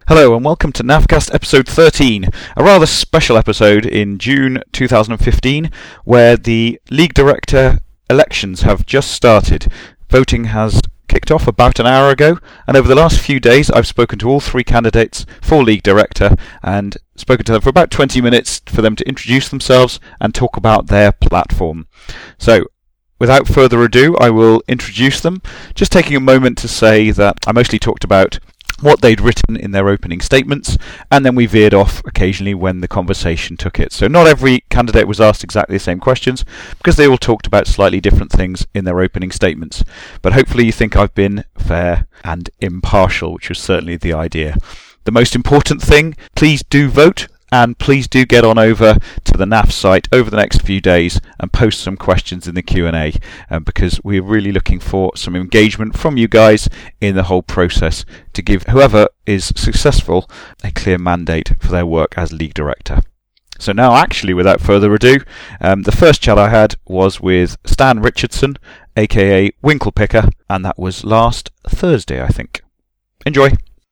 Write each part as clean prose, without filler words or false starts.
Hello and welcome to Navcast episode 13, a rather special episode in June 2015 where the League Director elections have just started. Voting has kicked off about an hour ago, and over the last few days I've spoken to all three candidates for League Director and spoken to them for about 20 minutes for them to introduce themselves and talk about their platform. So, without further ado, I will introduce them, just taking a moment to say that I mostly talked about what they'd written in their opening statements, and then we veered off occasionally when the conversation took it. So not every candidate was asked exactly the same questions, because they all talked about slightly different things in their opening statements. But hopefully you think I've been fair and impartial, which was certainly the idea. The most important thing, please do vote, and please do get on over to the NAF site over the next few days and post some questions in the Q&A, because we're really looking for some engagement from you guys in the whole process to give whoever is successful a clear mandate for their work as League Director. So now, actually, without further ado, the first chat I had was with Stan Richardson, aka Winklepicker, and that was last Thursday, I think. Enjoy!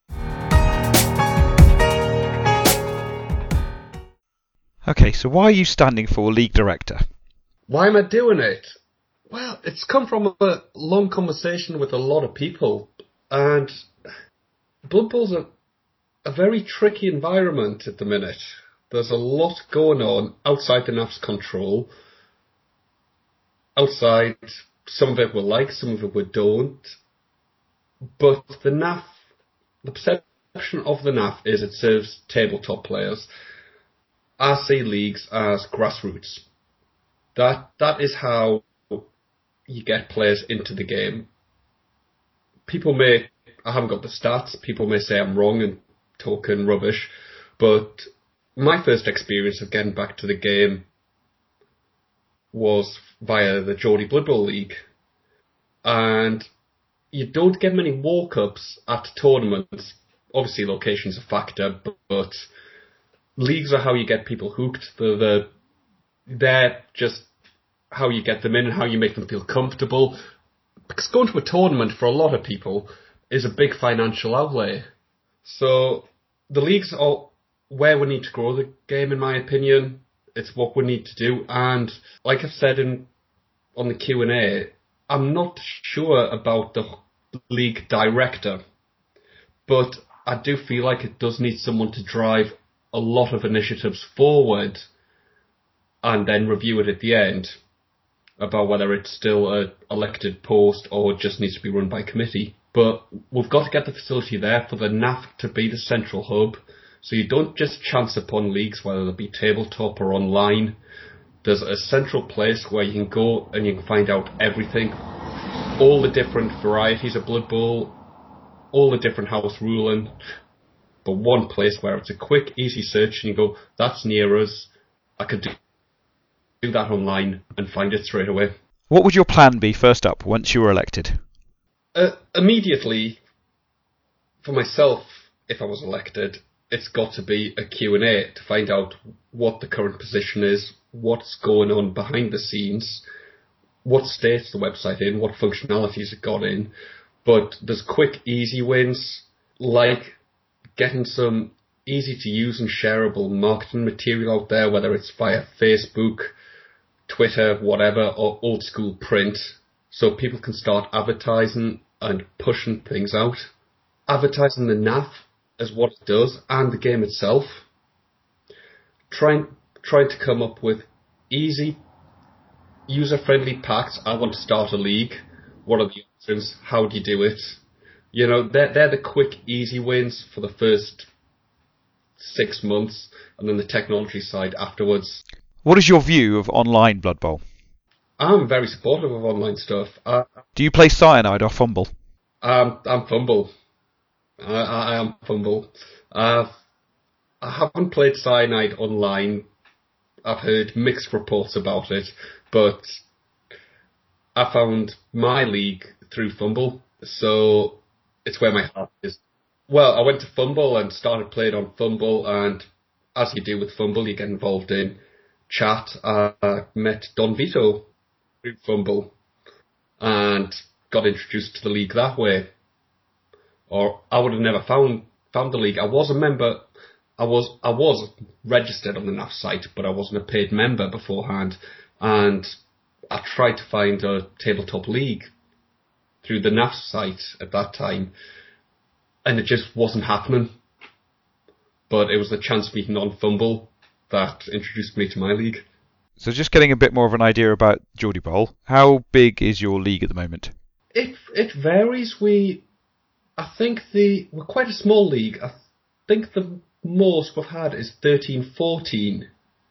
Okay, so why are you standing for League Director? Why am I doing it? Well, it's come from a long conversation with a lot of people, and Blood Bowl's a very tricky environment at the minute. There's a lot going on outside the NAF's control. Outside, some of it we like, some of it we don't. But the NAF, the perception of the NAF is it serves tabletop players. I see leagues as grassroots. That is how you get players into the game. I haven't got the stats, people may say I'm wrong and talking rubbish, but my first experience of getting back to the game was via the Geordie Blood Bowl League. And you don't get many walk-ups at tournaments. Obviously location's a factor, but leagues are how you get people hooked. They're just how you get them in and how you make them feel comfortable. Because going to a tournament for a lot of people is a big financial outlay. So the leagues are where we need to grow the game, in my opinion. It's what we need to do. And like I've said on the Q&A, I'm not sure about the league director. But I do feel like it does need someone to drive a lot of initiatives forward and then review it at the end about whether it's still an elected post or just needs to be run by committee. But we've got to get the facility there for the NAF to be the central hub, so you don't just chance upon leagues, whether they be tabletop or online. There's a central place where you can go and you can find out everything, all the different varieties of Blood Bowl, all the different house ruling, but one place where it's a quick, easy search and you go, that's near us, I could do that online and find it straight away. What would your plan be first up once you were elected? Immediately, for myself, if I was elected, it's got to be a Q&A to find out what the current position is, what's going on behind the scenes, what state's the website in, what functionalities it got in. But there's quick, easy wins, like getting some easy-to-use and shareable marketing material out there, whether it's via Facebook, Twitter, whatever, or old-school print, so people can start advertising and pushing things out. Advertising the NAF is what it does, and the game itself. Trying to come up with easy, user-friendly packs. I want to start a league. What are the options? How do you do it? You know, they're the quick, easy wins for the first 6 months, and then the technology side afterwards. What is your view of online Blood Bowl? I'm very supportive of online stuff. Do you play Cyanide or Fumble? I'm Fumble. I am Fumble. I haven't played Cyanide online. I've heard mixed reports about it, but I found my league through Fumble, so it's where my heart is. Well, I went to Fumble and started playing on Fumble, and as you do with Fumble, you get involved in chat. I met Don Vito through Fumble and got introduced to the league that way. Or I would have never found found the league, I was a member. I was registered on the NAF site, but I wasn't a paid member beforehand. And I tried to find a tabletop league through the NAF site at that time, and it just wasn't happening. But it was the chance meeting on Fumble that introduced me to my league. So just getting a bit more of an idea about Geordie Bowl, how big is your league at the moment? It varies. We're quite a small league. I think the most we've had is 13, 14.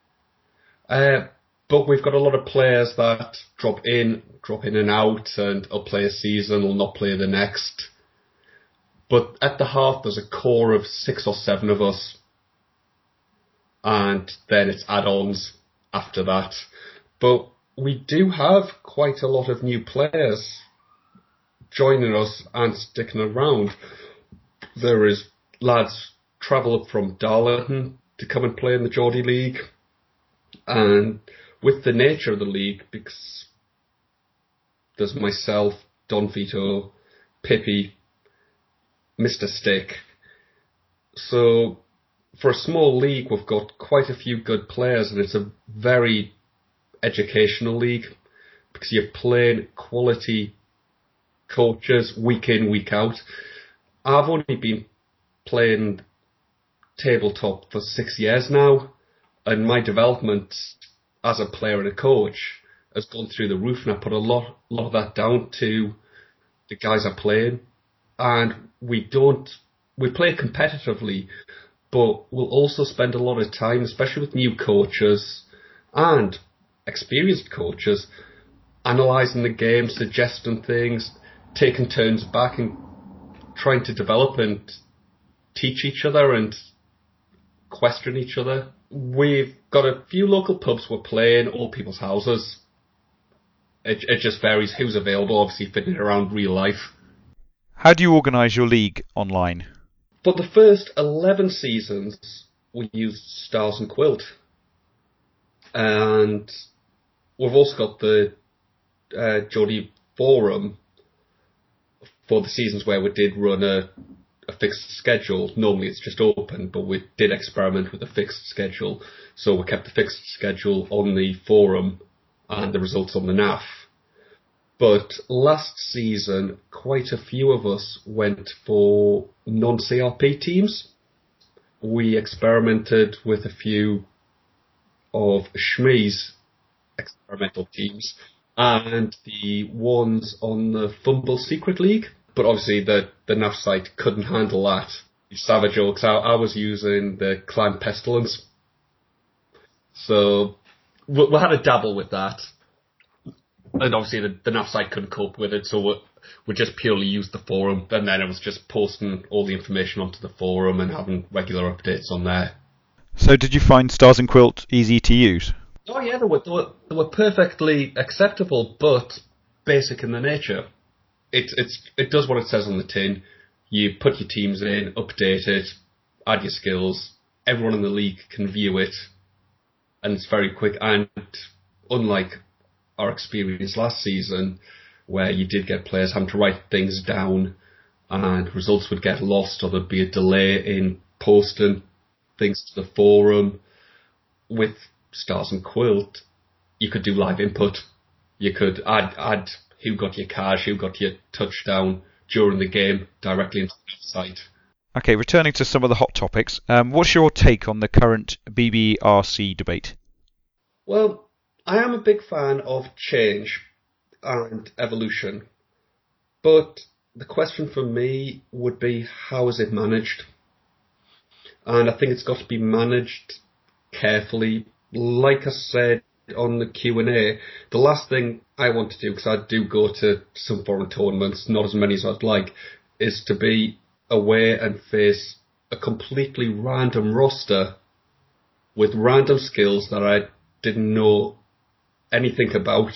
But we've got a lot of players that drop in and out, and will play a season, will not play the next. But at the half, there's a core of 6 or 7 of us. And then it's add-ons after that. But we do have quite a lot of new players joining us and sticking around. There is lads travel up from Darlington to come and play in the Geordie League. And with the nature of the league, because there's myself, Don Vito, Pippi, Mr. Stick. So for a small league, we've got quite a few good players, and it's a very educational league because you're playing quality coaches week in, week out. I've only been playing tabletop for 6 years now, and my development as a player and a coach has gone through the roof, and I put a lot of that down to the guys I'm playing. And we play competitively, but we'll also spend a lot of time, especially with new coaches and experienced coaches, analysing the game, suggesting things, taking turns back and trying to develop and teach each other and question each other. We've got a few local pubs we're playing, all people's houses. It just varies who's available, obviously fitting it around real life. How do you organise your league online? For the first 11 seasons, we used Stars and Quilt. And we've also got the Geordie Forum for the seasons where we did run a fixed schedule. Normally it's just open, but we did experiment with a fixed schedule. So we kept the fixed schedule on the forum and the results on the NAF. But last season, quite a few of us went for non-CRP teams. We experimented with a few of Shmee's experimental teams and the ones on the Fumble Secret League. But obviously the NAF site couldn't handle that. Savage Oaks, I was using the Clan Pestilence. So we had a dabble with that. And obviously the NAF site couldn't cope with it, so we just purely used the forum. And then it was just posting all the information onto the forum and having regular updates on there. So did you find Stars and Quilt easy to use? Oh yeah, they were perfectly acceptable, but basic in their nature. It does what it says on the tin. You put your teams in, update it, add your skills. Everyone in the league can view it, and it's very quick. And unlike our experience last season, where you did get players having to write things down, and results would get lost, or there'd be a delay in posting things to the forum. With Stars and Quilt, you could do live input. You could add who got your cash, who got your touchdown during the game directly into the site. Okay, returning to some of the hot topics, what's your take on the current BBRC debate? Well, I am a big fan of change and evolution, but the question for me would be, how is it managed? And I think it's got to be managed carefully. Like I said on the Q&A, the last thing I want to do, because I do go to some foreign tournaments, not as many as I'd like, is to be away and face a completely random roster with random skills that I didn't know anything about,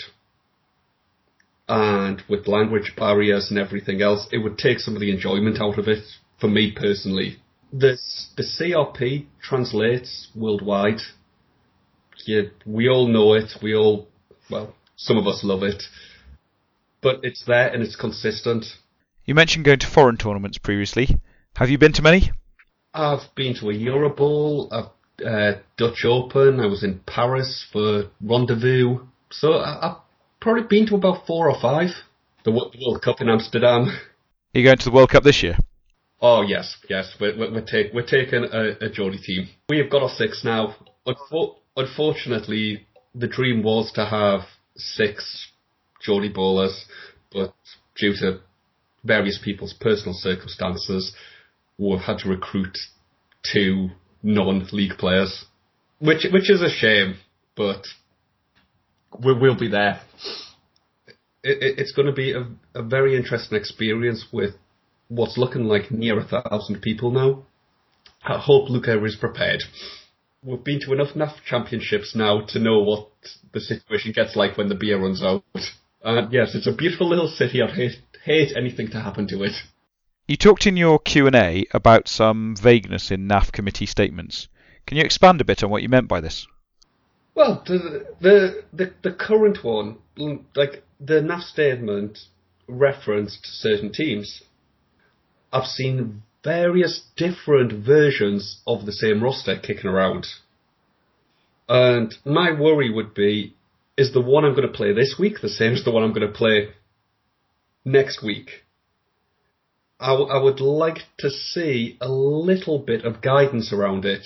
and with language barriers and everything else. It would take some of the enjoyment out of it, for me personally. The CRP translates worldwide. We all know it. Some of us love it. But it's there and it's consistent. You mentioned going to foreign tournaments previously. Have you been to many? I've been to a Eurobowl, Dutch Open. I was in Paris for Rendezvous. So I've probably been to about 4 or 5. The World Cup in Amsterdam. Are you going to the World Cup this year? Oh yes. We're taking a Geordie team. We have got our 6 now. Unfortunately, the dream was to have 6 Geordie bowlers, but due to various people's personal circumstances, we've had to recruit 2 non-league players, which is a shame, but we'll be there. It's going to be a very interesting experience with what's looking like near 1,000 people now. I hope Luca is prepared. We've been to enough NAF championships now to know what the situation gets like when the beer runs out. And yes, it's a beautiful little city. I'd hate anything to happen to it. You talked in your Q&A about some vagueness in NAF committee statements. Can you expand a bit on what you meant by this? Well, the current one, like the NAF statement, referenced certain teams. I've seen various different versions of the same roster kicking around. And my worry would be, is the one I'm going to play this week the same as the one I'm going to play next week? I would like to see a little bit of guidance around it.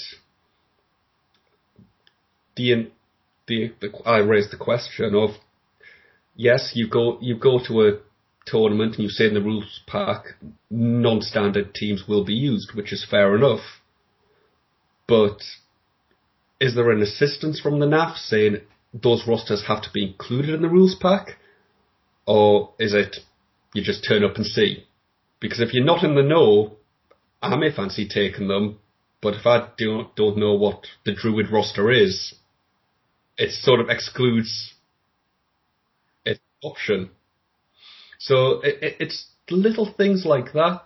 I raised the question of, yes, you go to a tournament and you say in the rules pack non-standard teams will be used, which is fair enough. But is there an assistance from the NAF saying those rosters have to be included in the rules pack? Or is it you just turn up and see? Because if you're not in the know, I may fancy taking them, but if I don't know what the Druid roster is, it sort of excludes its option. So it's little things like that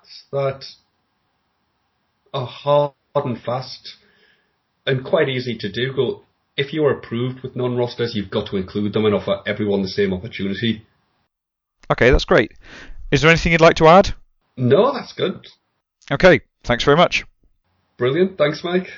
are hard and fast and quite easy to do. If you're approved with non-rosters, you've got to include them and offer everyone the same opportunity. Okay, that's great. Is there anything you'd like to add? No, that's good. Okay, thanks very much. Brilliant. Thanks, Mike.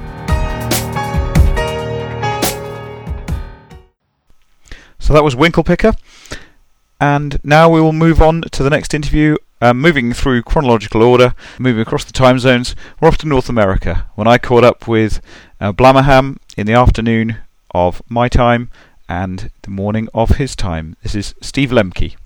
So that was Winklepicker. And now we will move on to the next interview, moving through chronological order, moving across the time zones. We're off to North America, when I caught up with Blamaham in the afternoon of my time and the morning of his time. This is Steve Lemke.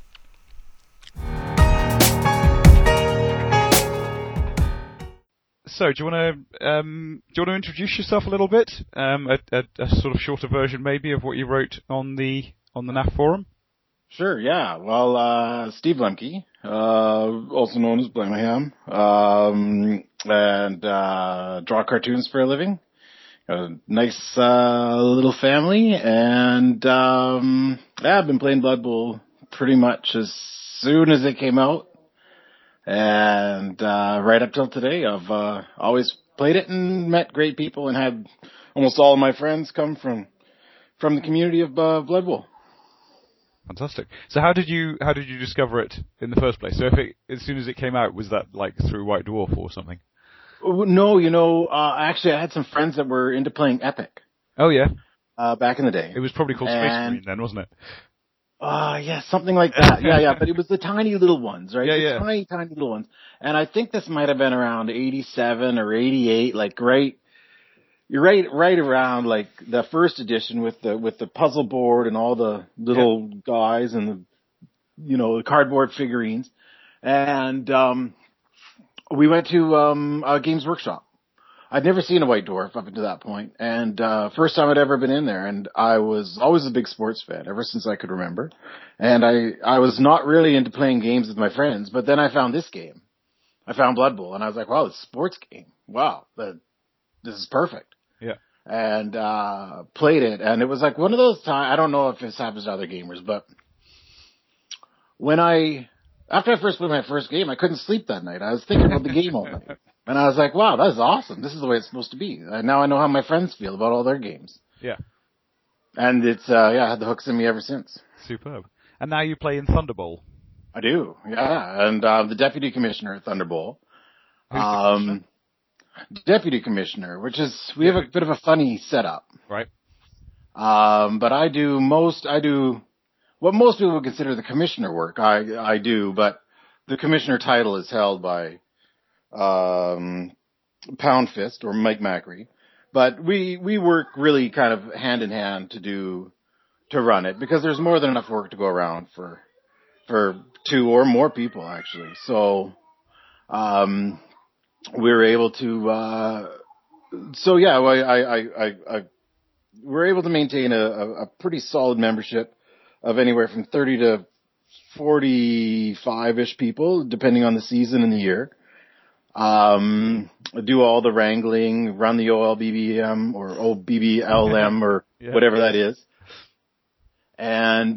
So, do you want to introduce yourself a little bit? A sort of shorter version, maybe, of what you wrote on the NAF forum. Sure. Yeah. Well, Steve Lemke, also known as Blamaham, and draw cartoons for a living. Got a nice little family, and I've been playing Blood Bowl pretty much as soon as it came out. And right up till today, I've always played it and met great people and had almost all of my friends come from the community of Blood Bowl. Fantastic. So how did you discover it in the first place? So as soon as it came out, was that like through White Dwarf or something? No, actually I had some friends that were into playing Epic. Oh yeah. Back in the day. It was probably called Space Marine then, wasn't it? Yeah, something like that. Yeah, but it was the tiny little ones, right? Yeah. Tiny little ones. And I think this might have been around 87 or 88, like you're right around like the first edition with the puzzle board and all the little guys and the cardboard figurines. And we went to Games Workshop. I'd never seen a White Dwarf up until that point, and first time I'd ever been in there, and I was always a big sports fan ever since I could remember. And I was not really into playing games with my friends, but then I found this game. I found Blood Bowl, and I was like, wow, it's a sports game. Wow, this is perfect. Yeah. And played it, and it was like one of those times, I don't know if this happens to other gamers, but after I first played my first game, I couldn't sleep that night. I was thinking about the game all night. And I was like, wow, that is awesome. This is the way it's supposed to be. Now I know how my friends feel about all their games. Yeah. And it's, I had the hooks in me ever since. Superb. And now you play in Thunderbowl. I do, yeah. And the deputy commissioner at Thunderbowl. Who's the commissioner? deputy commissioner, we have a bit of a funny setup. Right. But I do what most people would consider the commissioner work. I do, but the commissioner title is held by Pound Fist or Mike Macri. But we work really kind of hand in hand to run it, because there's more than enough work to go around for 2 or more people, actually. So we're able to we're able to maintain a pretty solid membership of anywhere from 30 to 45-ish people, depending on the season and the year. Do all the wrangling, run the OLBBM or OBBLM or whatever that is. And,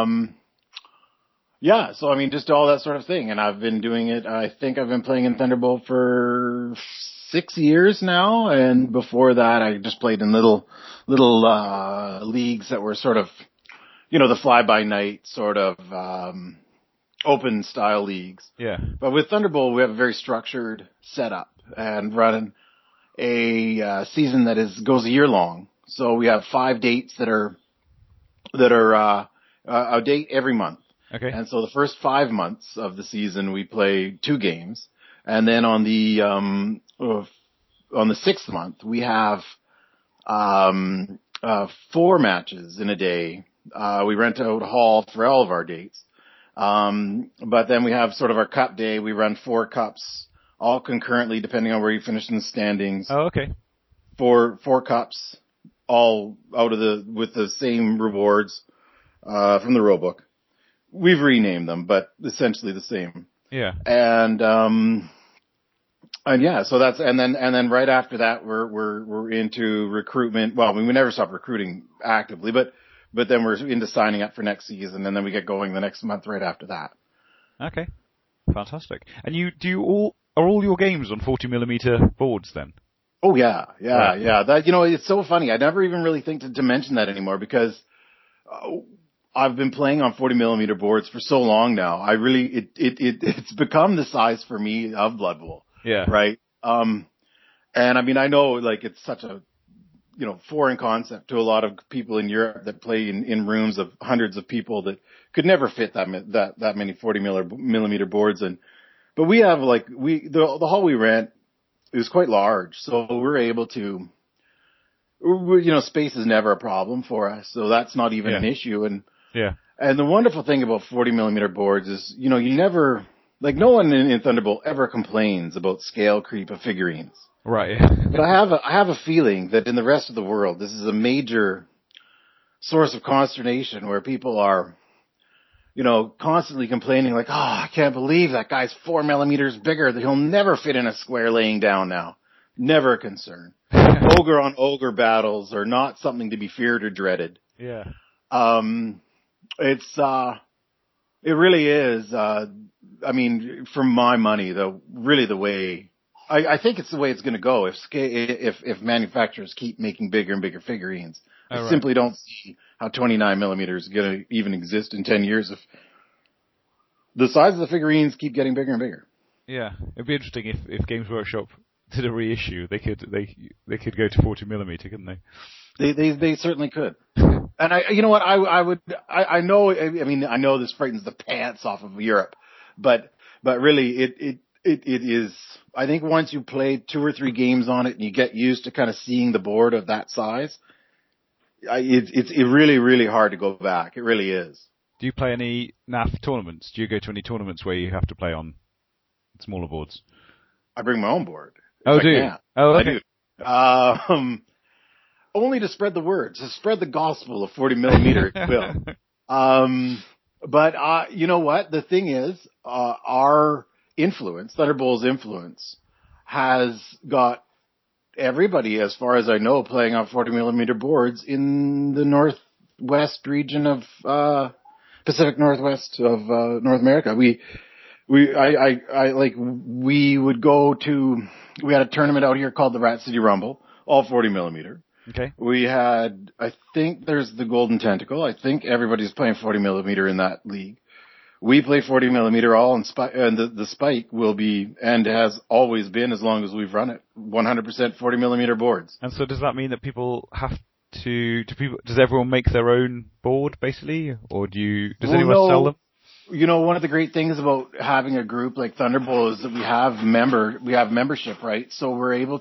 so I mean, just all that sort of thing. And I've been doing it. I think I've been playing in Thunderbolt for 6 years now. And before that, I just played in little leagues that were sort of, the fly-by-night sort of, open style leagues. Yeah. But with Thunderbolt, we have a very structured setup and running a season that goes a year long. So we have 5 dates that are a date every month. Okay. And so the first 5 months of the season, we play 2 games. And then on the 6th month, we have 4 matches in a day. We rent out a hall for all of our dates. But then we have sort of our cup day. We run 4 cups all concurrently, depending on where you finish in the standings. Oh, okay. 4 cups, all with the same rewards, from the rulebook. We've renamed them, but essentially the same. Yeah. And so that's, and then right after that, we're into recruitment. Well, we never stop recruiting actively, but then we're into signing up for next season, and then we get going the next month right after that. Okay. Fantastic. And are all your games on 40mm boards then? Oh yeah. That, it's so funny. I never even really think to mention that anymore, because I've been playing on 40mm boards for so long now. I really, it's become the size for me of Blood Bowl. Yeah. Right. And I mean, I know like it's such a, foreign concept to a lot of people in Europe that play in rooms of hundreds of people that could never fit that many 40mm boards. But we have the hall we rent is quite large. So we're able to, space is never a problem for us. So that's not even an issue. And the wonderful thing about 40mm boards is, you never, no one in Thunderbolt ever complains about scale creep of figurines. Right. But I have a feeling that in the rest of the world, this is a major source of consternation where people are, constantly complaining like, I can't believe that guy's 4mm bigger. He'll never fit in a square laying down now. Never a concern. Ogre on ogre battles are not something to be feared or dreaded. Yeah. It really is, for my money, the way, I think it's the way it's going to go if manufacturers keep making bigger and bigger figurines. I simply don't see how 29mm is going to even exist in 10 years if the size of the figurines keep getting bigger and bigger. Yeah, it'd be interesting if Games Workshop did a reissue. They could go to 40mm, couldn't they? They certainly could. And I know this frightens the pants off of Europe, but really it is, I think once you play 2 or 3 games on it and you get used to kind of seeing the board of that size, it's really, really hard to go back. It really is. Do you play any NAF tournaments? Do you go to any tournaments where you have to play on smaller boards? I bring my own board. Oh, do you? Oh, okay. I do. Only to spread the word, to spread the gospel of 40mm, if you will. But you know what? The thing is, our influence, Thunderbolt's influence, has got everybody, as far as I know, playing on 40mm boards in the northwest region of Pacific Northwest of North America. We had a tournament out here called the Rat City Rumble, all 40mm. Okay. We had, I think there's the Golden Tentacle. I think everybody's playing 40mm in that league. we play 40 millimeter all, and the spike will be, and has always been as long as we've run it, 100% 40 millimeter boards. And so does that mean that people have does everyone make their own board basically, or does anyone sell them? You know, one of the great things about having a group like Thunderbolt is that we have membership, right? So we're able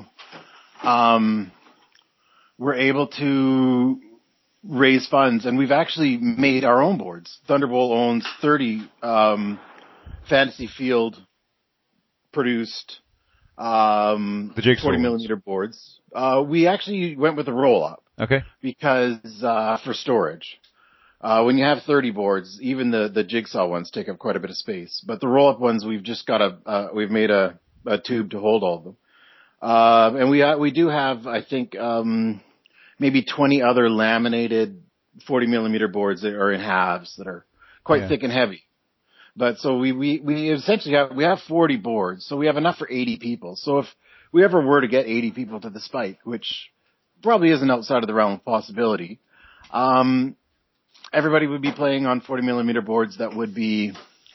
to raise funds, and we've actually made our own boards. Thunderbolt owns 30 Fantasy Field produced the jigsaw 40 millimeter boards. We actually went with a roll up. Okay. Because for storage. When you have 30 boards, even the jigsaw ones take up quite a bit of space. But the roll up ones, we've just got we've made a tube to hold all of them. And we do have, I think, maybe 20 other laminated 40 millimeter boards that are in halves that are quite thick and heavy. But so we essentially have 40 boards, so we have enough for 80 people. So if we ever were to get 80 people to the spike, which probably isn't outside of the realm of possibility, everybody would be playing on 40 millimeter boards that would be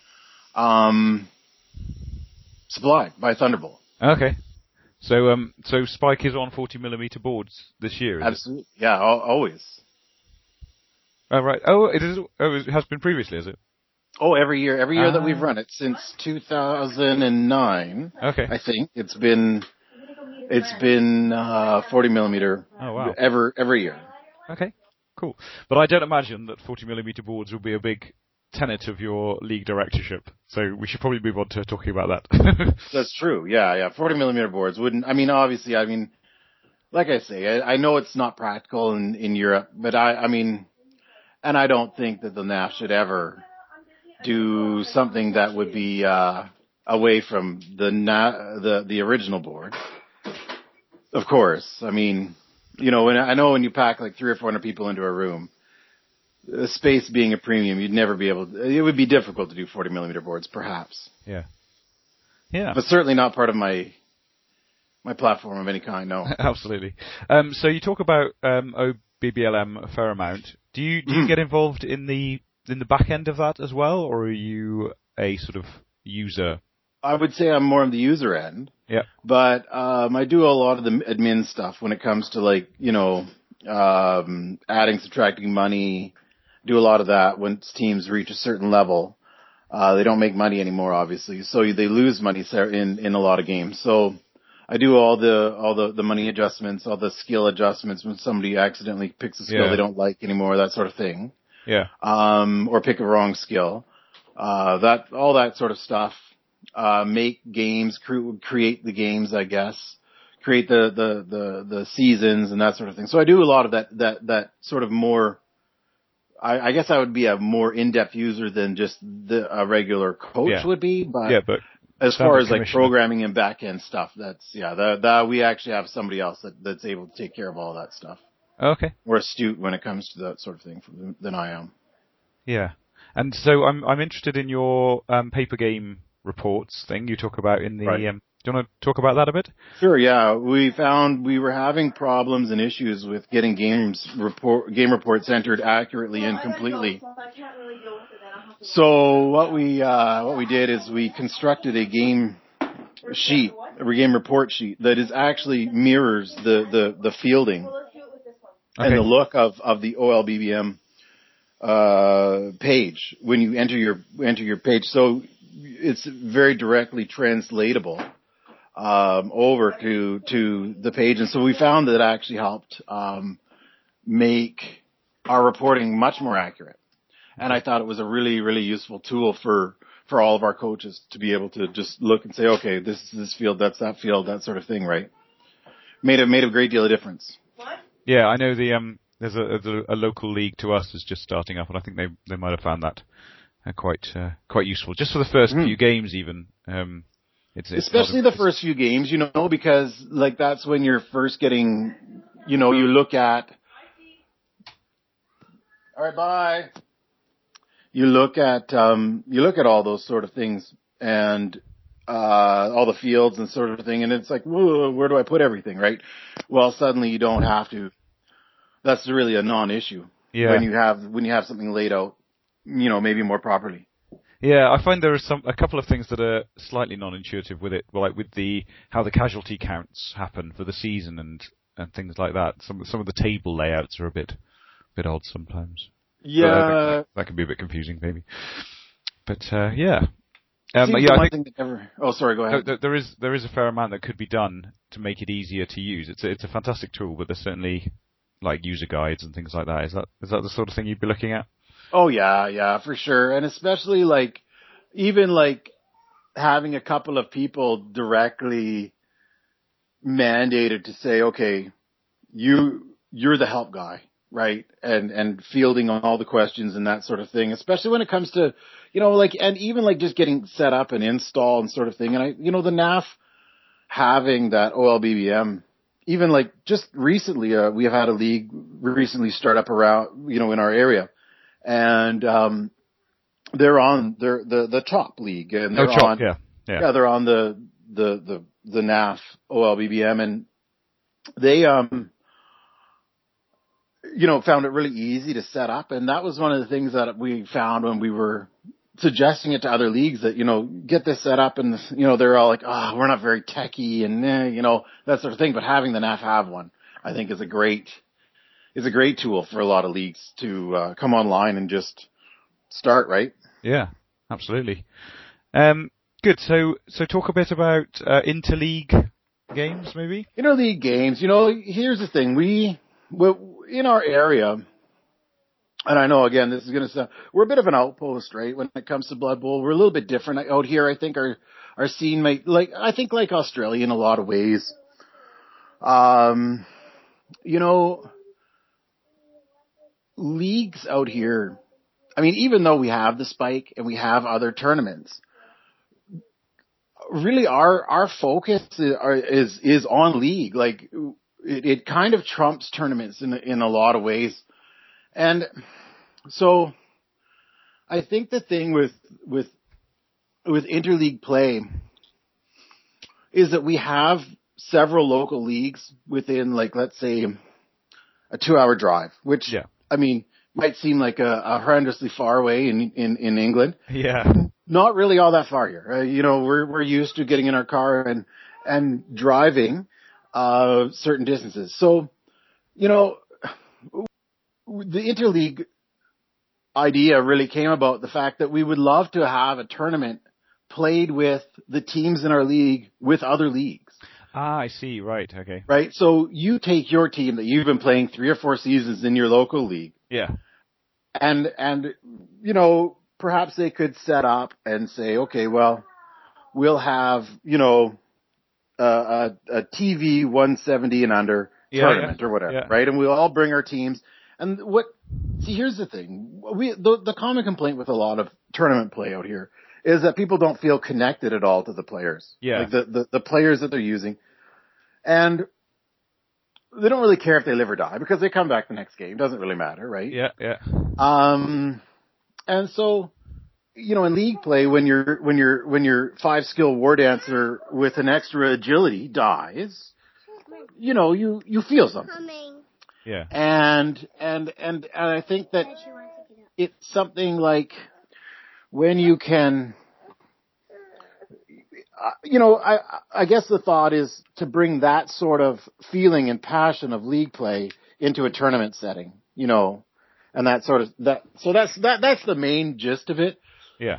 supplied by Thunderbolt. Okay. So Spike is on 40 millimeter boards this year, is Absolutely. It? Yeah, always. Oh, right. Oh, it has been previously, is it? Oh, every year that we've run it since 2009. Okay. I think it's been 40 millimeter. Oh, wow. Every year. Okay. Cool. But I don't imagine that 40 millimeter boards will be a big tenet of your league directorship. So we should probably move on to talking about that. That's true. Yeah. 40 millimeter boards obviously, like I say, I know it's not practical in Europe, but and I don't think that the NAF should ever do something that would be away from the original board. Of course, and I know when you pack like 300 or 400 people into a room, space being a premium, you'd never be able to, it would be difficult to do 40 millimeter boards, perhaps. Yeah. But certainly not part of my platform of any kind, no. Absolutely. So you talk about OBBLM a fair amount. Do you get involved in the back end of that as well, or are you a sort of user? I would say I'm more on the user end. Yeah. But I do a lot of the admin stuff when it comes to adding, subtracting money. Do a lot of that when teams reach a certain level. They don't make money anymore, obviously, so they lose money in a lot of games. So I do all the money adjustments, all the skill adjustments when somebody accidentally picks a skill they don't like anymore, that sort of thing. Yeah. Or pick a wrong skill. All that sort of stuff. Make games, create the games, I guess. Create the seasons and that sort of thing. So I do a lot of that sort of more. I guess I would be a more in-depth user than just a regular coach would be. But as far as like programming and back-end stuff, that we actually have somebody else that's able to take care of all that stuff. Okay. More astute when it comes to that sort of thing than I am. Yeah. And so I'm interested in your paper game reports thing you talk about in the. Right. Do you want to talk about that a bit? Sure. Yeah, we found we were having problems and issues with getting game reports entered accurately and completely. So what we did is we constructed a game report sheet that is actually mirrors the fielding and the look of the OLBBM page when you enter your page. So it's very directly translatable over to the page. And so we found that it actually helped make our reporting much more accurate. And I thought it was a really, really useful tool for all of our coaches to be able to just look and say, okay, this is this field, that's that field, that sort of thing, right? Made a great deal of difference. Yeah, I know there's a local league to us that's just starting up, and I think they might have found that quite useful, just for the first few games even. It's especially the first few games, because like that's when you're first getting, you look at. All right, bye. You look at all those sort of things and all the fields and sort of thing, and it's like, whoa, where do I put everything, right? Well, suddenly you don't have to. That's really a non-issue when you have something laid out, maybe more properly. Yeah, I find there are a couple of things that are slightly non-intuitive with it, like with how the casualty counts happen for the season and things like that. Some of the table layouts are a bit odd sometimes. Yeah, that can be a bit confusing, maybe. But yeah. Oh, sorry. Go ahead. There is a fair amount that could be done to make it easier to use. It's a fantastic tool, but there's certainly like user guides and things like that. Is that the sort of thing you'd be looking at? Oh yeah, for sure. And especially even having a couple of people directly mandated to say, okay, you're the help guy, right? And fielding all the questions and that sort of thing, especially when it comes to, and even just getting set up and install and sort of thing. And the NAF having that OLBBM, even just recently, we have had a league recently start up around, in our area. And they're on the top league, and they're they're on the NAF OLBBM, and they found it really easy to set up, and that was one of the things that we found when we were suggesting it to other leagues that get this set up, and they're all like, oh, we're not very techy, and that sort of thing. But having the NAF have one, I think, is a great tool for a lot of leagues to come online and just start, right? Yeah, absolutely. Good. So talk a bit about interleague games, maybe? Interleague games. Here's the thing. We in our area, and I know, again, this is going to sound, we're a bit of an outpost, right? When it comes to Blood Bowl, we're a little bit different out here. I think our scene might, like Australia in a lot of ways. Leagues out here, I mean, even though we have the Spike and we have other tournaments, really our focus is on league. Like it kind of trumps tournaments in a lot of ways. And so I think the thing with interleague play is that we have several local leagues within, let's say, a 2-hour drive, which, I mean, might seem like a horrendously far away in England. Yeah. Not really all that far here. We're used to getting in our car and driving certain distances. So, the interleague idea really came about the fact that we would love to have a tournament played with the teams in our league with other leagues. Ah, I see. Right. Okay. Right. So you take your team that you've been playing 3 or 4 seasons in your local league. Yeah. And perhaps they could set up and say, okay, well, we'll have, a TV 170 and under tournament or whatever, right? And we'll all bring our teams. And here's the thing. The common complaint with a lot of tournament play out here is that people don't feel connected at all to the players. Yeah. Like the players that they're using. And they don't really care if they live or die because they come back the next game. Doesn't really matter, right? Yeah, yeah. And so, in league play, when your 5-skill war dancer with an extra agility dies, you feel something. Yeah. And I think that it's something like when you can, I guess the thought is to bring that sort of feeling and passion of league play into a tournament setting, and that sort of that. So that's the main gist of it. Yeah.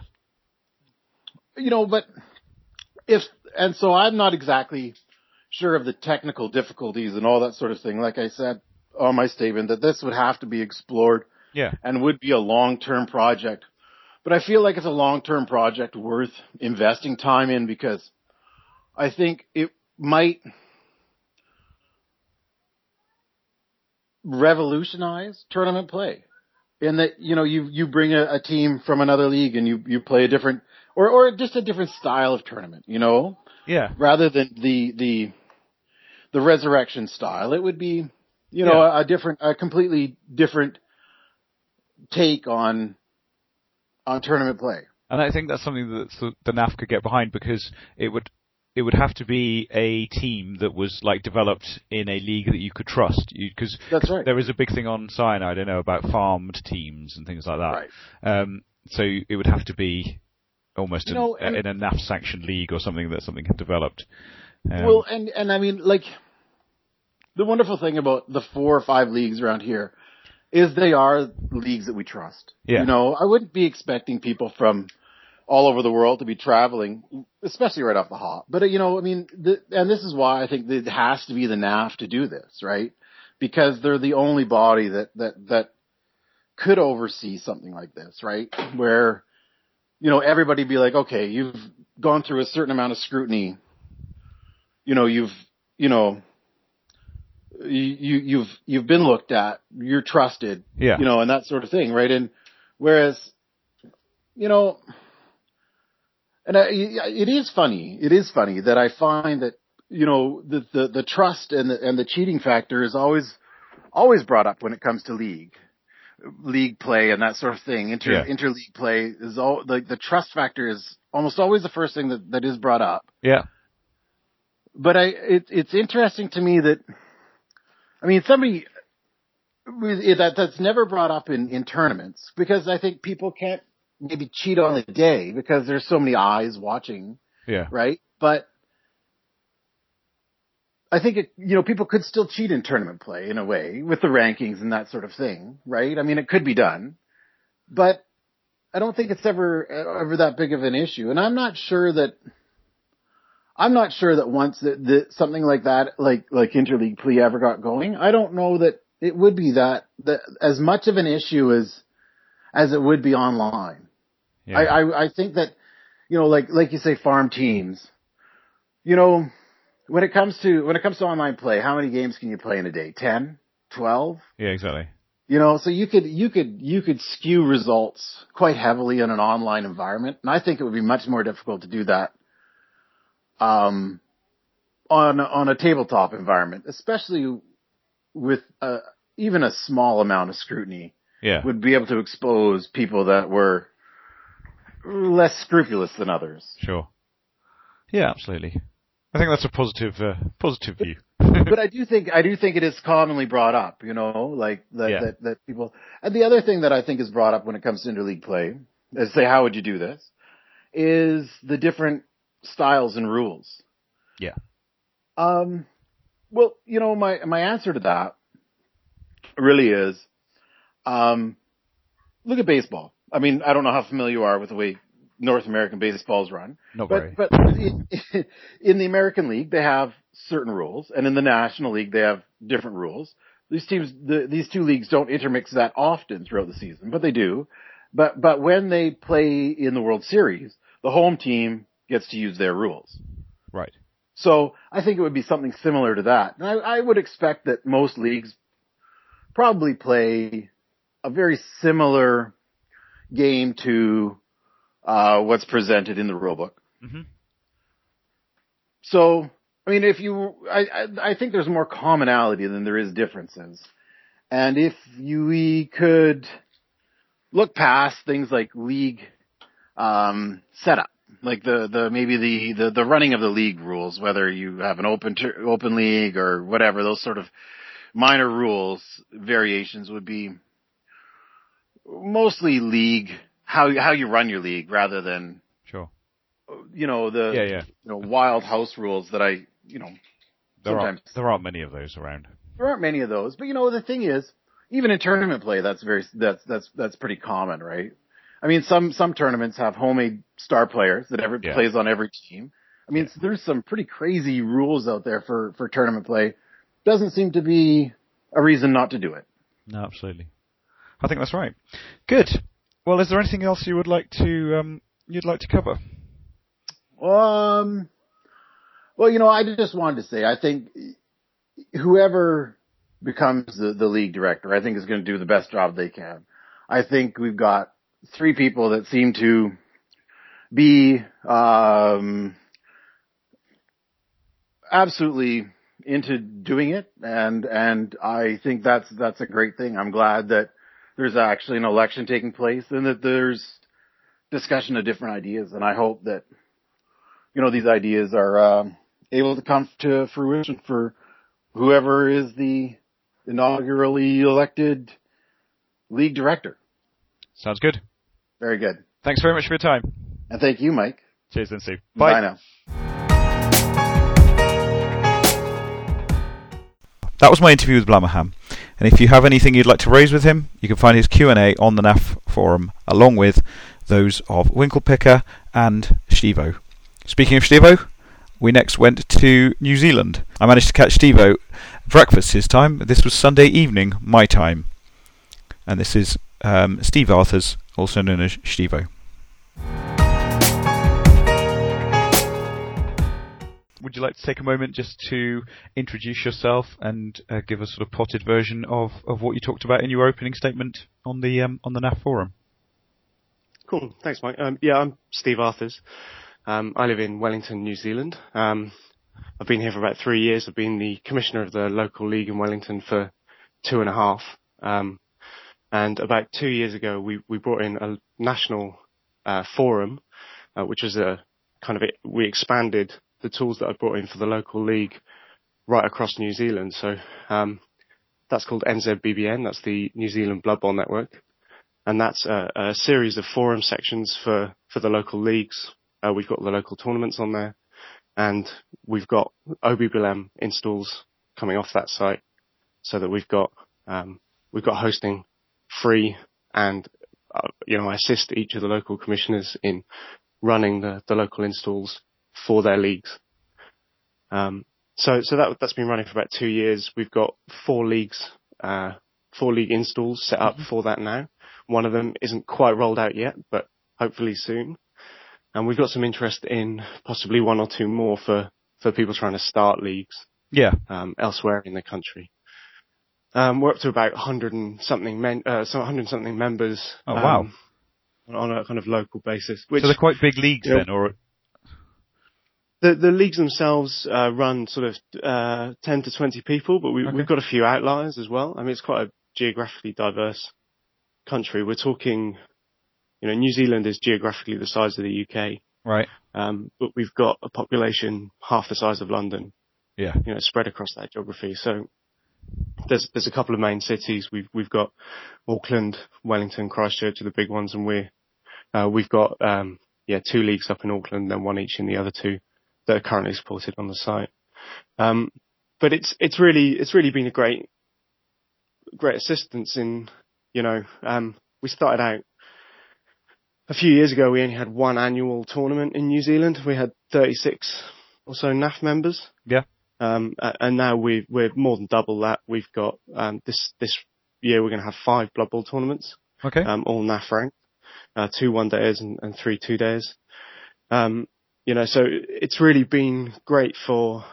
But so I'm not exactly sure of the technical difficulties and all that sort of thing. Like I said on my statement, that this would have to be explored. Yeah. And would be a long-term project. But I feel like it's a long-term project worth investing time in because I think it might revolutionize tournament play. In that, you bring a team from another league and you play a different, or just a different style of tournament, Yeah. Rather than the resurrection style. It would be, a completely different take on tournament play. And I think that's something that the NAF could get behind because it would have to be a team that was developed in a league that you could trust. Because that's right. There is a big thing on Cyanide, I know, about farmed teams and things like that. Right. So it would have to be almost You know, in a NAF sanctioned league or something that something had developed. Well, and I mean, like, the wonderful thing about the 4 or 5 leagues around here is they are leagues that we trust. Yeah. You know, I wouldn't be expecting people from all over the world to be traveling, especially right off the hop. But, you know, I mean, and this is why I think it has to be the NAF to do this, right? Because they're the only body that could oversee something like this, right? Where, you know, everybody be like, okay, you've gone through a certain amount of scrutiny. You know, you've been looked at, you're trusted, Yeah. you know, and that sort of thing, right? And whereas, you know, and it is funny that I find that, you know, the trust and the cheating factor is always brought up when it comes to league play and that sort of thing. Interleague play is all the trust factor is almost always the first thing that is brought up. Yeah. But it's interesting to me that, I mean, somebody that's never brought up in tournaments, because I think people can't maybe cheat on the day because there's so many eyes watching. Yeah. Right. But I think you know, people could still cheat in tournament play in a way with the rankings and that sort of thing. Right. I mean, it could be done, but I don't think it's ever that big of an issue. And I'm not sure that once that something like that, like interleague play ever got going, I don't know that it would be that as much of an issue as it would be online. Yeah. I think that, you know, like you say, farm teams, you know, when it comes to online play, how many games can you play in a day? 10, 12? Yeah, exactly. You know, so you could skew results quite heavily in an online environment, and I think it would be much more difficult to do that on a tabletop environment, especially with even a small amount of scrutiny. Yeah. Would be able to expose people that were less scrupulous than others. Sure. Yeah, absolutely. I think that's a positive view. But I do think it is commonly brought up, you know, like that people. And the other thing that I think is brought up when it comes to interleague play is, say, how would you do this? Is the different styles and rules. Yeah. Well, you know, my answer to that really is, look at baseball. I mean, I don't know how familiar you are with the way North American baseball is run. Not very. But in the American League, they have certain rules, and in the National League, they have different rules. These two leagues don't intermix that often throughout the season, but they do. But when they play in the World Series, the home team gets to use their rules. Right. So I think it would be something similar to that. And I would expect that most leagues probably play a very similar game to what's presented in the rulebook. Mm-hmm. So, I mean, I think there's more commonality than there is differences. And if we could look past things like league setup, like the running of the league rules, whether you have an open league or whatever, those sort of minor rules variations would be mostly league, how you run your league, rather than, sure, you know, you know, wild house rules that there aren't many of those around. There aren't many of those, but you know, the thing is, even in tournament play, that's pretty common, right? I mean, some tournaments have homemade star players that plays on every team. I mean, there's some pretty crazy rules out there for tournament play. Doesn't seem to be a reason not to do it. No, absolutely. I think that's right. Good. Well, is there anything else you'd like to cover? Well, you know, I just wanted to say, I think whoever becomes the league director, I think is going to do the best job they can. I think we've got 3 people that seem to be absolutely into doing it, and I think that's a great thing. I'm glad that there's actually an election taking place and that there's discussion of different ideas, and I hope that, you know, these ideas are able to come to fruition for whoever is the inaugurally elected league director. Sounds good. Very good. Thanks very much for your time. And thank you, Mike. Cheers then, Steve. Bye now. That was my interview with Blammerham, and if you have anything you'd like to raise with him, you can find his Q&A on the NAF forum, along with those of Winklepicker and Stevo. Speaking of Stevo, we next went to New Zealand. I managed to catch Stevo breakfast his time. This was Sunday evening, my time. And this is Steve Arthurs, also known as Stevo. Would you like to take a moment just to introduce yourself and give a sort of potted version of what you talked about in your opening statement on the NAF forum? Cool, thanks, Mike. I'm Steve Arthurs. I live in Wellington, New Zealand. I've been here for about 3 years. I've been the commissioner of the local league in Wellington for 2.5. And about 2 years ago, we brought in a national forum, which was we expanded the tools that I brought in for the local league right across New Zealand. So that's called NZBBN. That's the New Zealand Blood Bowl Network, and that's a series of forum sections for the local leagues. We've got the local tournaments on there, and we've got OBBLM installs coming off that site, so that we've got hosting free, and I assist each of the local commissioners in running the local installs for their leagues. So that's been running for about 2 years. We've got 4 league installs set up for that now. One of them isn't quite rolled out yet, but hopefully soon. And we've got some interest in possibly 1 or 2 more for people trying to start leagues. Yeah. Elsewhere in the country. We're up to about 100 and something members. Oh, wow. On a kind of local basis. So they're quite big leagues then, or? The leagues themselves run sort of 10 to 20 people, but we've got a few outliers as well. I mean, it's quite a geographically diverse country. We're talking, New Zealand is geographically the size of the UK, right? But we've got a population half the size of London. Yeah, spread across that geography. So there's a couple of main cities. We've got Auckland, Wellington, Christchurch are the big ones, and we've got 2 leagues up in Auckland, then 1 each in the other 2 that are currently supported on the site. But it's really been a great assistance in, we started out a few years ago. We only had 1 annual tournament in New Zealand. We had 36 or so NAF members. Yeah. And now we're more than double that. We've got, this year we're going to have 5 Blood Bowl tournaments. Okay. All NAF ranked, 2 one-dayers and 3 two-dayers. So it's really been great for,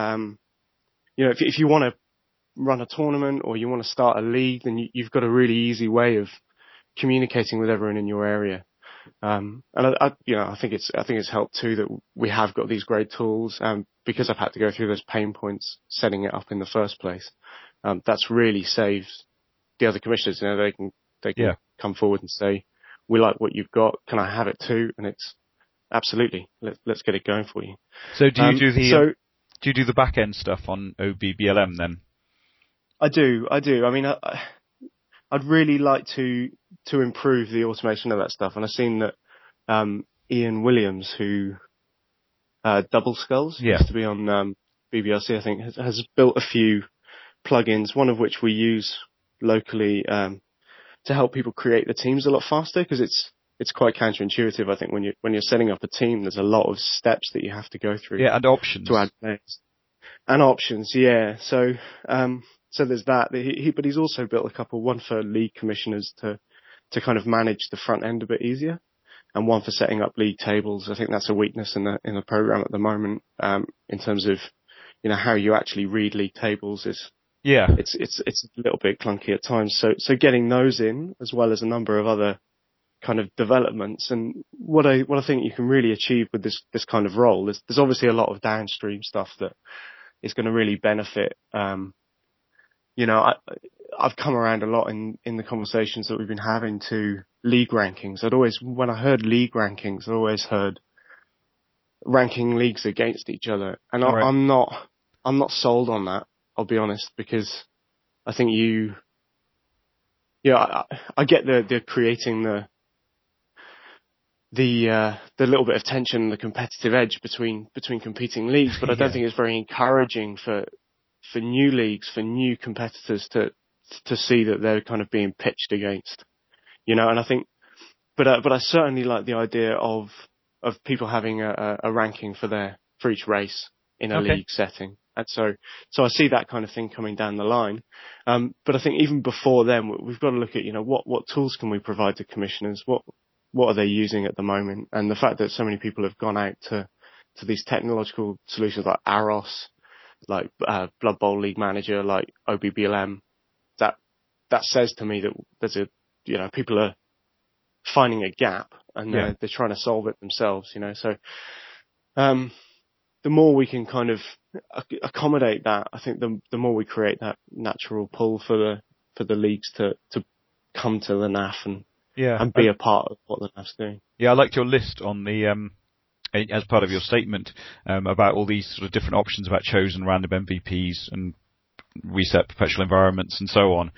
if you want to run a tournament or you want to start a league, then you've got a really easy way of communicating with everyone in your area. And I think it's helped too that we have got these great tools, because I've had to go through those pain points setting it up in the first place. That's really saved the other commissioners. They can come forward and say, we like what you've got. Can I have it too? And it's absolutely, let's get it going for you. So do you do the back end stuff on OBBLM then? I do. I mean, I'd really like to improve the automation of that stuff. And I've seen that Ian Williams, who Double Skulls used to be on BBRC, I think, has built a few plugins, one of which we use locally to help people create the teams a lot faster, because it's quite counterintuitive. I think when you're setting up a team, there's a lot of steps that you have to go through. Yeah, and options. To add players. And options, yeah. So there's that. But he's also built a couple, one for league commissioners to kind of manage the front end a bit easier, and one for setting up league tables. I think that's a weakness in the program at the moment, in terms of, how you actually read league tables is. Yeah. It's a little bit clunky at times. So getting those in, as well as a number of other kind of developments, and what I think you can really achieve with this kind of role is there's obviously a lot of downstream stuff that is going to really benefit. I've come around a lot in the conversations that we've been having to league rankings. When I heard league rankings, I always heard ranking leagues against each other, and right. I'm not sold on that. I'll be honest, because I think I get the creating the little bit of tension, the competitive edge between competing leagues, but I don't think it's very encouraging for new leagues, for new competitors to see that they're kind of being pitched against, and I think, but I certainly like the idea of people having a ranking for each race in a league setting. And so I see that kind of thing coming down the line. But I think even before then, we've got to look at, what tools can we provide to commissioners? What are they using at the moment? And the fact that so many people have gone out to these technological solutions like Aros, like Blood Bowl League Manager, like OBBLM, that says to me that there's people are finding a gap and they're trying to solve it themselves, So, the more we can kind of accommodate that, I think the more we create that natural pull for the leagues to come to the NAF and be a part of what the NAF's doing. Yeah, I liked your list on the as part of your statement about all these sort of different options about chosen random MVPs and reset perpetual environments and so on,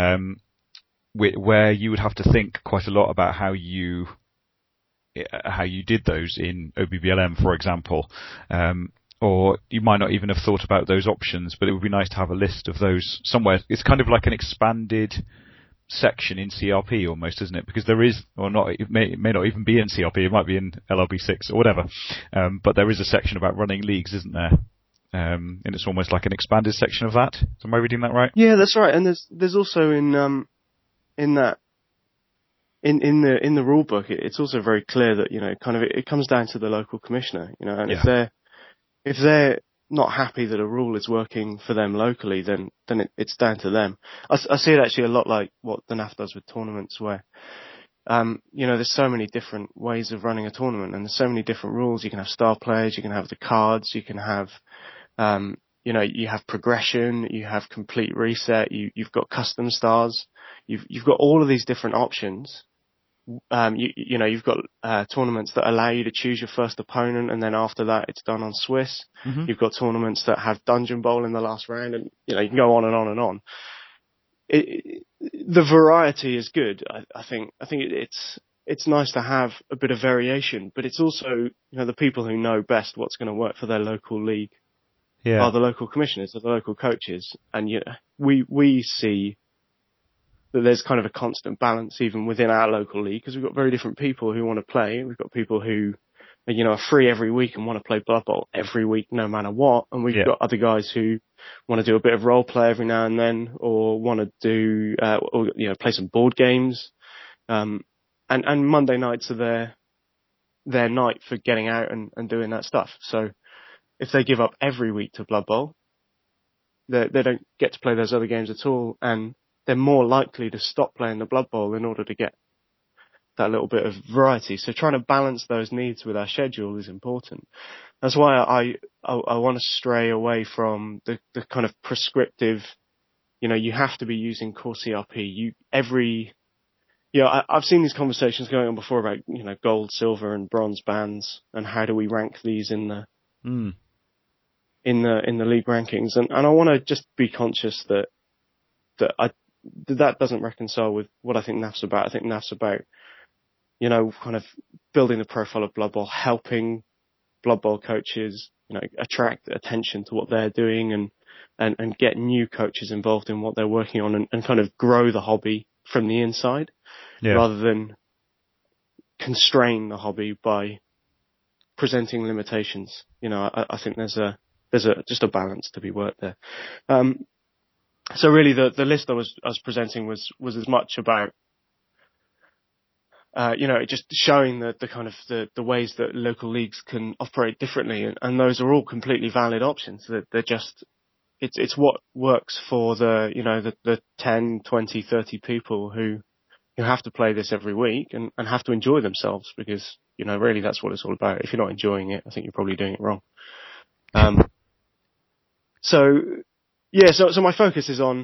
where you would have to think quite a lot about how you did those in OBBLM, for example, or you might not even have thought about those options, but it would be nice to have a list of those somewhere. It's kind of like an expanded section in CRP almost, isn't it? Because there is, or not, it may not even be in CRP, it might be in LRB6 or whatever, but there is a section about running leagues, isn't there? And it's almost like an expanded section of that. Am I reading that right? Yeah, that's right. And there's also in the rule book, it's also very clear that, it comes down to the local commissioner, and if they're not happy that a rule is working for them locally, then it's down to them. I see it actually a lot like what the NAF does with tournaments where, there's so many different ways of running a tournament and there's so many different rules. You can have star players, you can have the cards, you can have, you have progression, you have complete reset, you've got custom stars, you've got all of these different options. You've got tournaments that allow you to choose your first opponent, and then after that, it's done on Swiss. Mm-hmm. You've got tournaments that have Dungeon Bowl in the last round, and you can go on and on and on. The variety is good. I think it's nice to have a bit of variation, but it's also the people who know best what's going to work for their local league are the local commissioners, are the local coaches, and we see that there's kind of a constant balance even within our local league, because we've got very different people who want to play. We've got people who are free every week and want to play Blood Bowl every week no matter what, and we've got other guys who want to do a bit of role play every now and then, or want to do play some board games, and Monday nights are their night for getting out and doing that stuff. So if they give up every week to Blood Bowl, they don't get to play those other games at all, and they're more likely to stop playing the Blood Bowl in order to get that little bit of variety. So trying to balance those needs with our schedule is important. That's why I want to stray away from the kind of prescriptive, you have to be using core CRP. I've seen these conversations going on before about, gold, silver and bronze bands and how do we rank these in the league rankings. And I want to just be conscious that doesn't reconcile with what I think NAF's about. I think NAF's about, kind of building the profile of Blood Bowl, helping Blood Bowl coaches, attract attention to what they're doing and get new coaches involved in what they're working on and kind of grow the hobby from the inside rather than constrain the hobby by presenting limitations. I think there's just a balance to be worked there. So really the list I was presenting was as much about, just showing the kind of the ways that local leagues can operate differently. And those are all completely valid options. They're just, it's what works for the 10, 20, 30 people who have to play this every week and have to enjoy themselves, because, really that's what it's all about. If you're not enjoying it, I think you're probably doing it wrong. So my focus is on,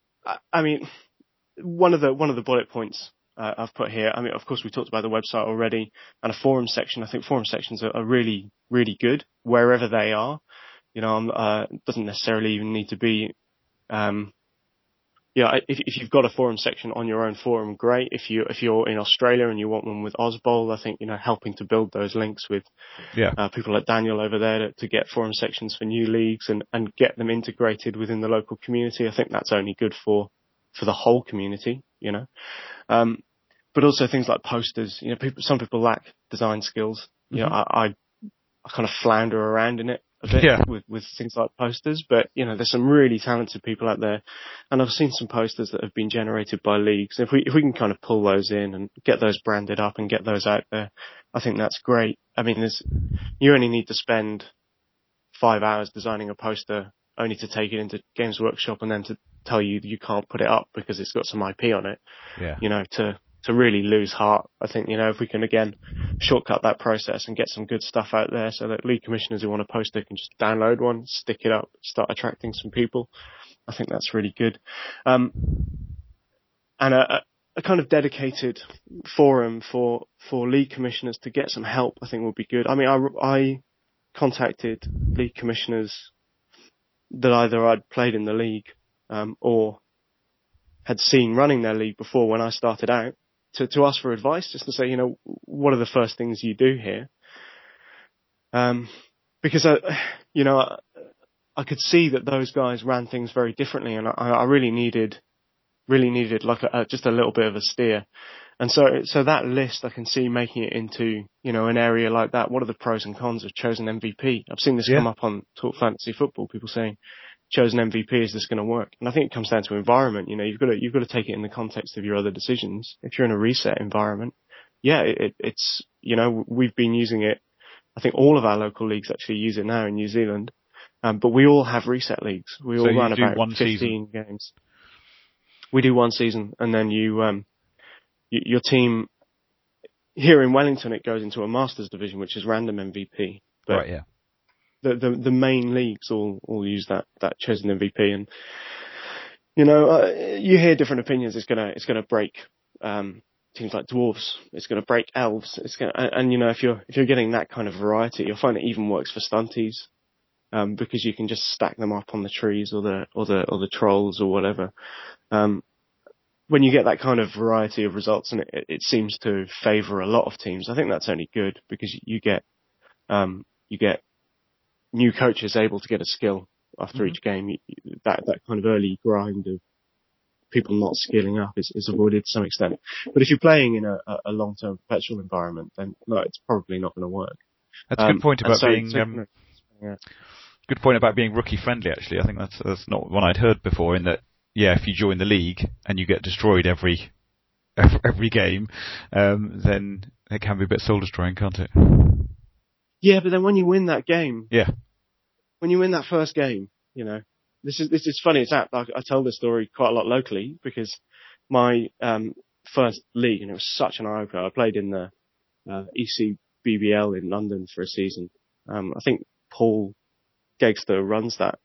one of the bullet points I've put here. Of course we talked about the website already and a forum section. I think forum sections are really, really good wherever they are. It doesn't necessarily even need to be, if you've got a forum section on your own forum, great. If you're in Australia and you want one with Ozbowl, I think, helping to build those links with people like Daniel over there to get forum sections for new leagues and get them integrated within the local community. I think that's only good for the whole community, but also things like posters. Some people lack design skills. I kind of flounder around in it a bit with things like posters, but there's some really talented people out there, and I've seen some posters that have been generated by leagues. If we can kind of pull those in and get those branded up and get those out there, I think that's great. I mean, you only need to spend 5 hours designing a poster only to take it into Games Workshop and then to tell you can't put it up because it's got some IP on it. To really lose heart. I think, if we can again shortcut that process and get some good stuff out there so that league commissioners who want a poster can just download one, stick it up, start attracting some people, I think that's really good. And a kind of dedicated forum for league commissioners to get some help, I think would be good. I mean, I contacted league commissioners that either I'd played in the league, or had seen running their league before when I started out, to ask for advice, just to say, what are the first things you do here? Because I could see that those guys ran things very differently, and I really needed like just a little bit of a steer. And so that list, I can see making it into, an area like that. What are the pros and cons of chosen MVP? I've seen this come up on Talk Fantasy Football, people saying, chosen MVP, is this going to work? And I think it comes down to environment. You've got to take it in the context of your other decisions. If you're in a reset environment, it's we've been using it. I think all of our local leagues actually use it now in New Zealand, but we all have reset leagues. We all run about 15 games. We do one season, and then your team here in Wellington, it goes into a Masters division, which is random MVP. But right, yeah. The main leagues all use that chosen MVP, and you hear different opinions. It's gonna break teams like dwarves. It's gonna break elves. And if you're getting that kind of variety, you'll find it even works for stunties, because you can just stack them up on the trees or the trolls or whatever. When you get that kind of variety of results, and it seems to favour a lot of teams, I think that's only good, because you get new coaches able to get a skill after each game. That kind of early grind of people not scaling up is avoided to some extent. But if you're playing in a long-term perpetual environment, then no, it's probably not going to work. That's a good point about good point about being rookie friendly. Actually, I think that's not one I'd heard before. In that, if you join the league and you get destroyed every game, then it can be a bit soul destroying, can't it? Yeah, but then when you win that game, when you win that first game, this is funny. It's I tell this story quite a lot locally, because my first league, and it was such an eye opener. I played in the ECBBL in London for a season. I think Paul Gegster runs that,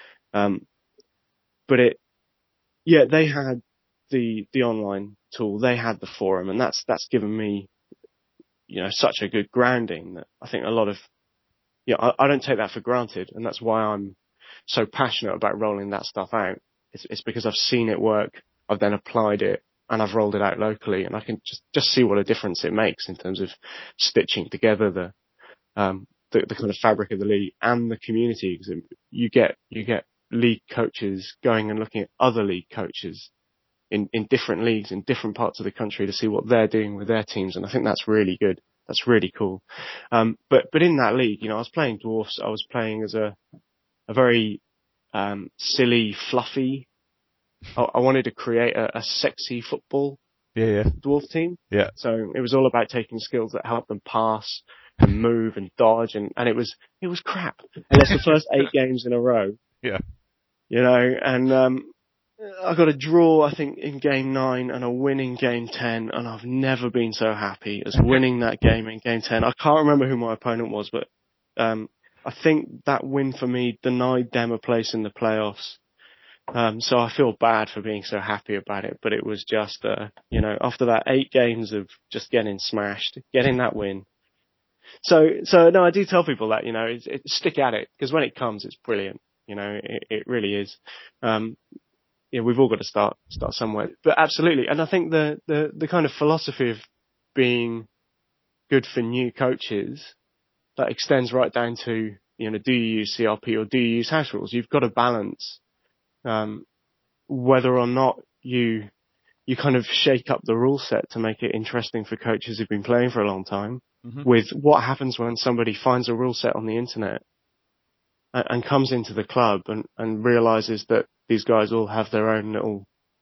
but they had the online tool, they had the forum, and that's given me such a good grounding that I think a lot of, I don't take that for granted, and that's why I'm so passionate about rolling that stuff out. It's because I've seen it work, I've then applied it, and I've rolled it out locally, and I can just see what a difference it makes in terms of stitching together the kind of fabric of the league and the community. Because you get league coaches going and looking at other league coaches in different leagues in different parts of the country to see what they're doing with their teams, and I think that's really good. That's really cool. But in that league, I was playing dwarfs. I was playing as a very silly, fluffy. I wanted to create a sexy football dwarf team. Yeah. So it was all about taking skills that help them pass and move and dodge, and it was crap. I lost the first 8 games in a row. Yeah. And I got a draw, I think, in game 9 and a win in game 10, and I've never been so happy as winning that game in game 10. I can't remember who my opponent was, but I think that win for me denied them a place in the playoffs. So I feel bad for being so happy about it, but it was just, after that 8 games of just getting smashed, getting that win. So no, I do tell people that, stick at it, because when it comes, it's brilliant. It really is. we've all got to start somewhere. But absolutely, and I think the kind of philosophy of being good for new coaches that extends right down to, do you use CRP or do you use house rules? You've got to balance whether or not you kind of shake up the rule set to make it interesting for coaches who've been playing for a long time, with what happens when somebody finds a rule set on the internet and comes into the club and realizes that these guys all have their own little,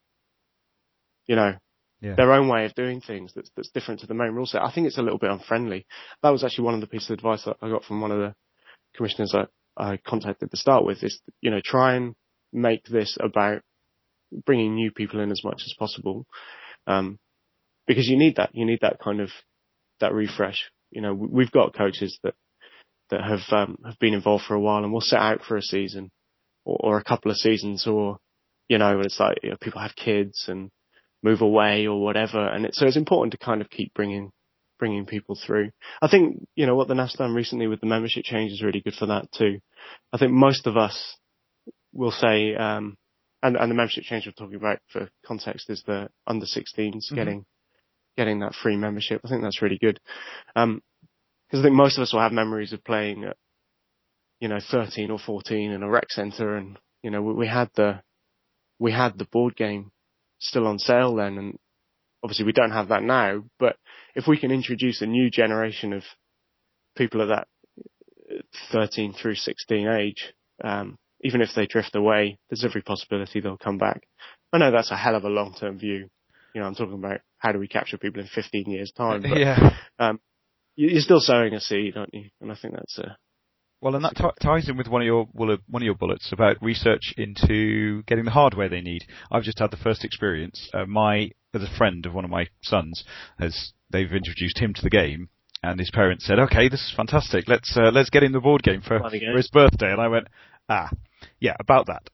their own way of doing things that's different to the main rule set. I think it's a little bit unfriendly. That was actually one of the pieces of advice that I got from one of the commissioners I contacted to start with, is, try and make this about bringing new people in as much as possible, because you need that kind of, that refresh. We've got coaches that have been involved for a while and will set out for a season or a couple of seasons, or it's like, people have kids and move away or whatever, and so it's important to kind of keep bringing people through. I think what the NAF's done recently with the membership change is really good for that too. I think most of us will say, and the membership change we're talking about for context is the under 16s getting that free membership. I think that's really good, because I think most of us will have memories of playing at 13 or 14 in a rec centre, and we had the board game still on sale then, and obviously we don't have that now. But if we can introduce a new generation of people at that 13 through 16 age, even if they drift away, there's every possibility they'll come back. I know that's a hell of a long-term view. I'm talking about how do we capture people in 15 years' time. But, you're still sowing a seed, aren't you? And I think that's well, and that ties in with one of your bullets about research into getting the hardware they need. I've just had the first experience. As a friend of one of my sons, they've introduced him to the game, and his parents said, "Okay, this is fantastic. Let's get him the board game for his birthday." And I went, yeah, about that.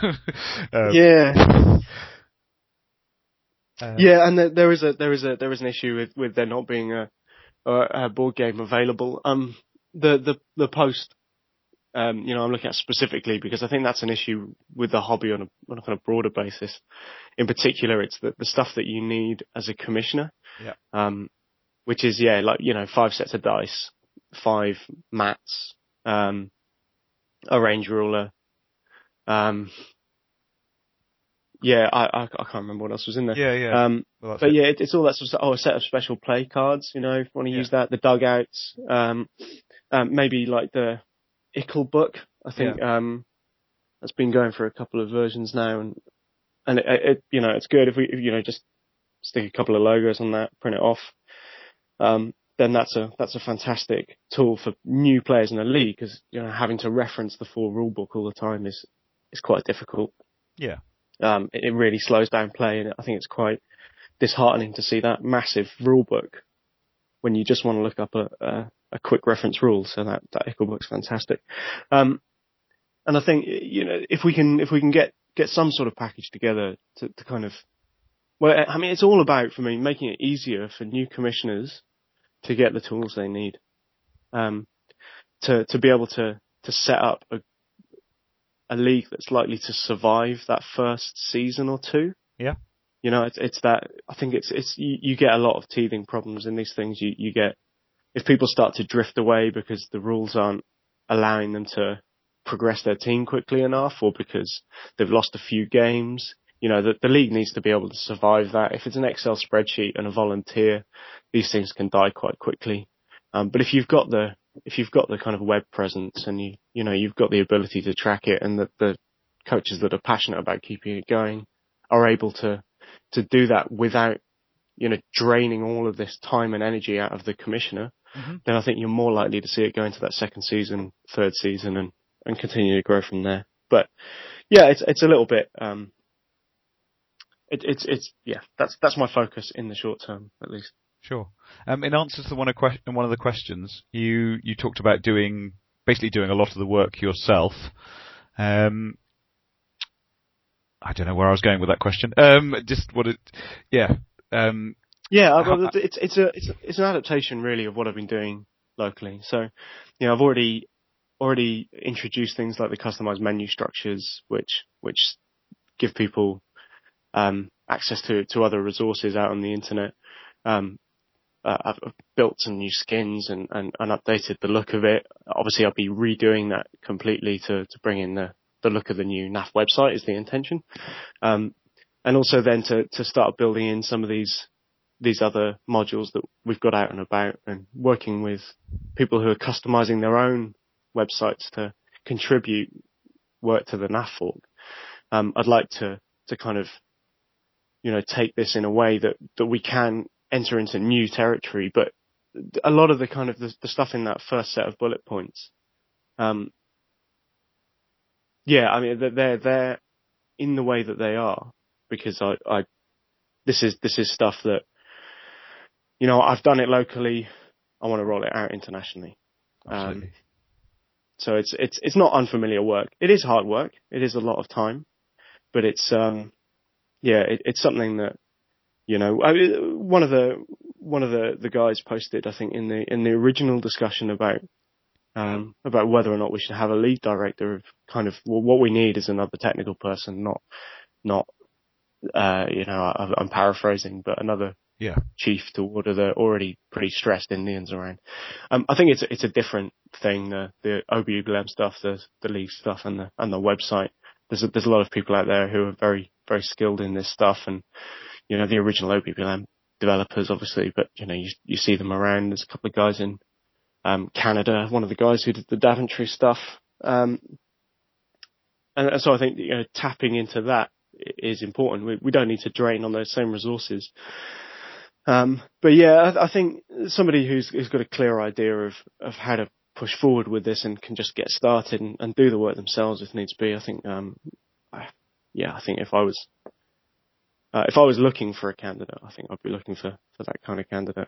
And there is an issue with there not being a board game available. The post, I'm looking at specifically because I think that's an issue with the hobby on a kind of broader basis. In particular, it's the stuff that you need as a commissioner. Which is 5 sets of dice, 5 mats, a range ruler. I can't remember what else was in there. It's all that sort of stuff. A set of special play cards, if you want to use that. The dugouts, maybe like the Ickle book. I think that's been going for a couple of versions now, and it's good if we just stick a couple of logos on that, print it off. Then that's a fantastic tool for new players in the league, because having to reference the full rule book all the time is quite difficult. It really slows down play, and I think it's quite disheartening to see that massive rule book when you just want to look up a quick reference rule. So that Ickle book's fantastic. And I think if we can get some sort of package together to kind of, well, I mean, it's all about, for me, making it easier for new commissioners to get the tools they need, to be able to set up a league that's likely to survive that first season or two. It's that, I think it's you get a lot of teething problems in these things. You get, if people start to drift away because the rules aren't allowing them to progress their team quickly enough, or because they've lost a few games. The league needs to be able to survive that. If it's an Excel spreadsheet and a volunteer, these things can die quite quickly. But if you've got the kind of web presence, and you've got the ability to track it, and that the coaches that are passionate about keeping it going are able to do that without, draining all of this time and energy out of the commissioner, then I think you're more likely to see it go into that second season, third season, and continue to grow from there. But it's a little bit, that's my focus in the short term, at least. Sure. In answer to one of the questions, you talked about basically doing a lot of the work yourself. I don't know where I was going with that question. It's an adaptation really of what I've been doing locally. So, I've already introduced things like the customized menu structures, which give people access to other resources out on the internet. I've built some new skins and updated the look of it. Obviously, I'll be redoing that completely to bring in the look of the new NAF website is the intention. And also then to start building in some of these other modules that we've got out and about, and working with people who are customizing their own websites to contribute work to the NAF fork. I'd like to kind of, take this in a way that we can enter into new territory, but a lot of the kind of the stuff in that first set of bullet points, they're in the way that they are because this is stuff that, I've done it locally. I want to roll it out internationally. Absolutely. So it's not unfamiliar work. It is hard work. It is a lot of time, but it's it's something that, one of the guys posted, I think, in the original discussion about whether or not we should have a lead director, of kind of what we need is another technical person, not I'm paraphrasing, but another chief to order the already pretty stressed Indians around. I think it's a different thing, the OBUBLM stuff, the league stuff, and the website. There's a lot of people out there who are very, very skilled in this stuff, and the original OBUBLM developers, obviously, but you see them around. There's a couple of guys in Canada, one of the guys who did the Daventry stuff, and so I think tapping into that is important. We don't need to drain on those same resources. But yeah, I think somebody who's got a clear idea of how to push forward with this and can just get started and do the work themselves if needs be. I think, I think if I was looking for a candidate, I think I'd be looking for that kind of candidate.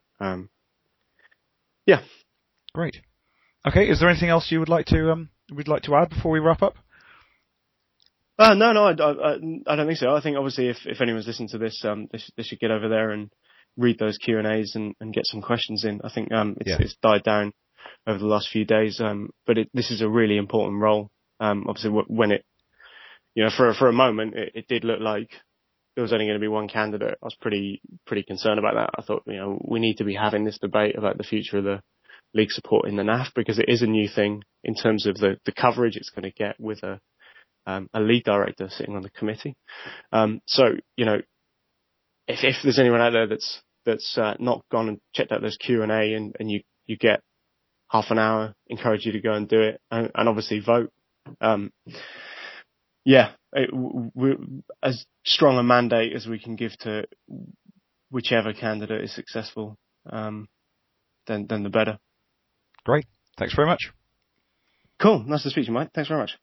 Great. Okay. Is there anything else you would like to add before we wrap up? No, I don't think so. I think obviously if anyone's listening to this, they should get over there and read those Q&As and get some questions in. I think it's died down over the last few days, but this is a really important role. Obviously, when it, for a moment, it did look like there was only going to be one candidate. I was pretty concerned about that. I thought, we need to be having this debate about the future of the league support in the NAF, because it is a new thing in terms of the coverage it's going to get with a league director sitting on the committee. So, if there's anyone out there that's not gone and checked out those Q&A and you get half an hour, encourage you to go and do it and obviously vote. As strong a mandate as we can give to whichever candidate is successful, then the better. Great. Thanks very much. Cool. Nice to speak to you, Mike. Thanks very much.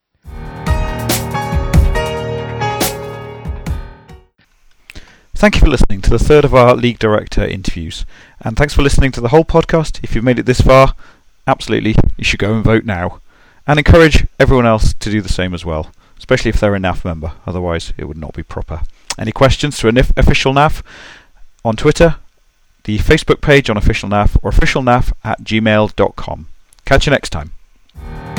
Thank you for listening to the third of our League Director interviews. And thanks for listening to the whole podcast. If you've made it this far, absolutely, you should go and vote now. And encourage everyone else to do the same as well, especially if they're a NAF member. Otherwise, it would not be proper. Any questions to Official NAF on Twitter, the Facebook page on Official NAF, or officialnaf@gmail.com. Catch you next time.